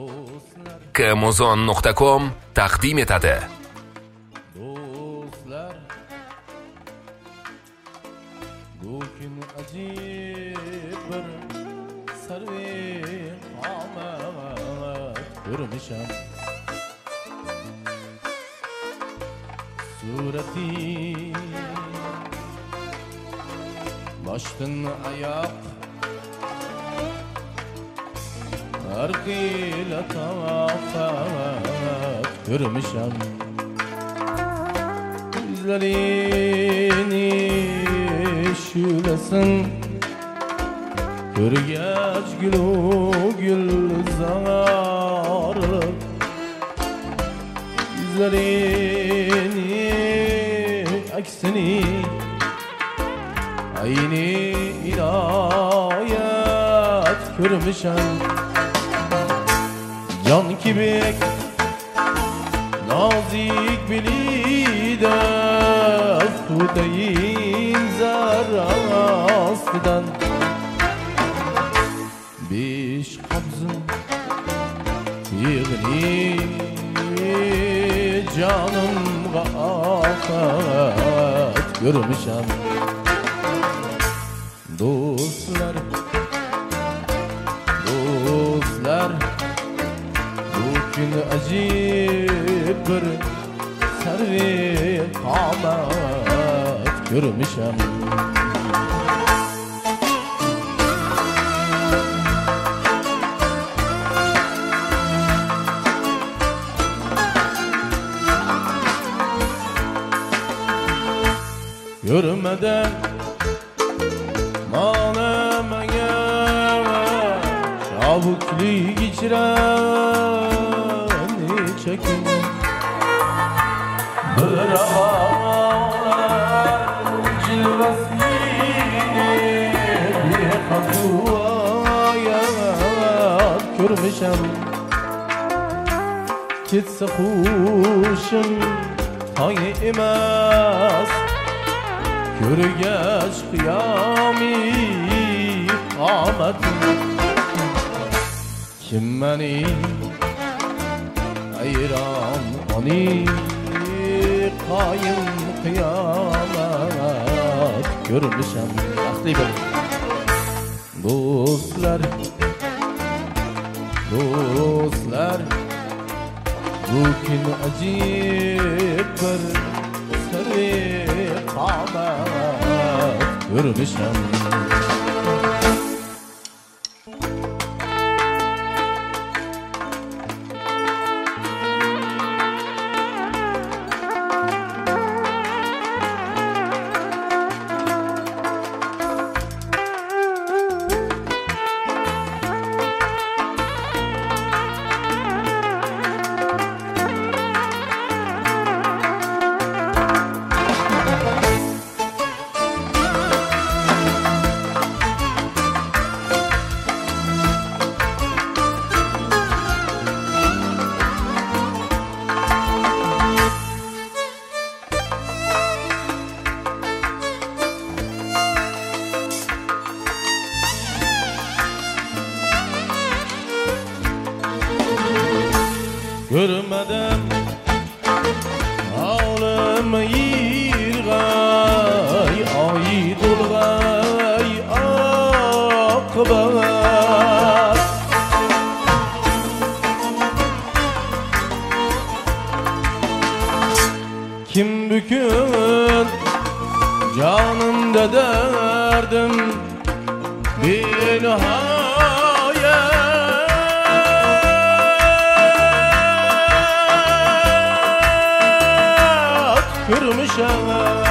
kmuzon.com taqdim etadi. Do'stlar, bu kun ajib bir sarve qomat ko'rmisham. Surati boshdan oyoq har xil tafat ko'rmisham. Yuzlarini shulasın ko'rgach gul zarib. Yuzlarini aksini ayni inoyat ko'rmisham. Jon kibek nazik bilida hudayin zarrastidan besh qabzim yig'ni jonimga ofat ko'rmisham. Do'stlar, bu kun ajib bir sarve qomat ko'rmisham. Görmeden manamaga çabuklik içren çekin. Bir ağlar cilvesini bir katuvayat görmüşem. Ketsa huşum hangi emas ko'rgach qiyomi qomatim. Kim mani ayron oni qoyim qiyomat ko'rmisham. Baxtli bo'ling do'stlar, bu kun ajib bir sarve qomat ko'rmisham. Görmeden ağlım yirgay ay dolgay akbat. Kim bükün canımda derdim bir görmüşem.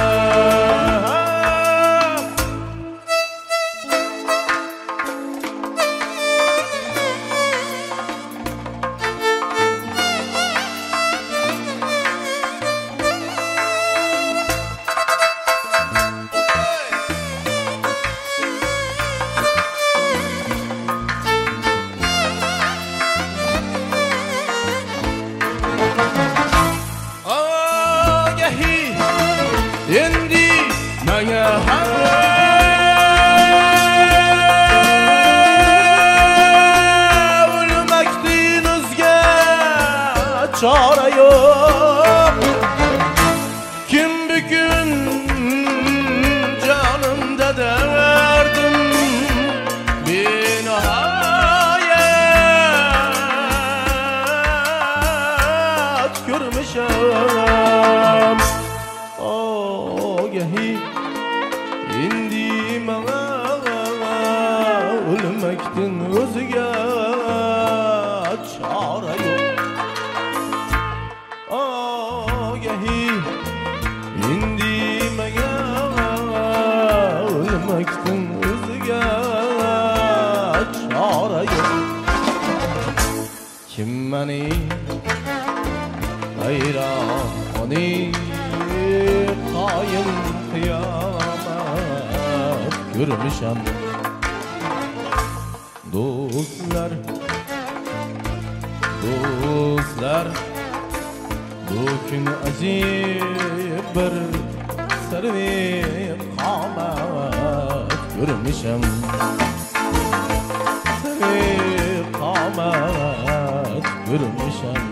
Endi manga o'lmakdan bükün canımda derdim bir nihayet görmüşem. Ogahi indi bana ölmekten özge çare yok. Ogahi indi bana ölmekten özge çare yok. Kim beni hayranı kayın kıyamet görmüşem. Dostlar, dostlar, bu gün acib bir sarvi qamat görmüşem. Sarvi qamat görmüşem.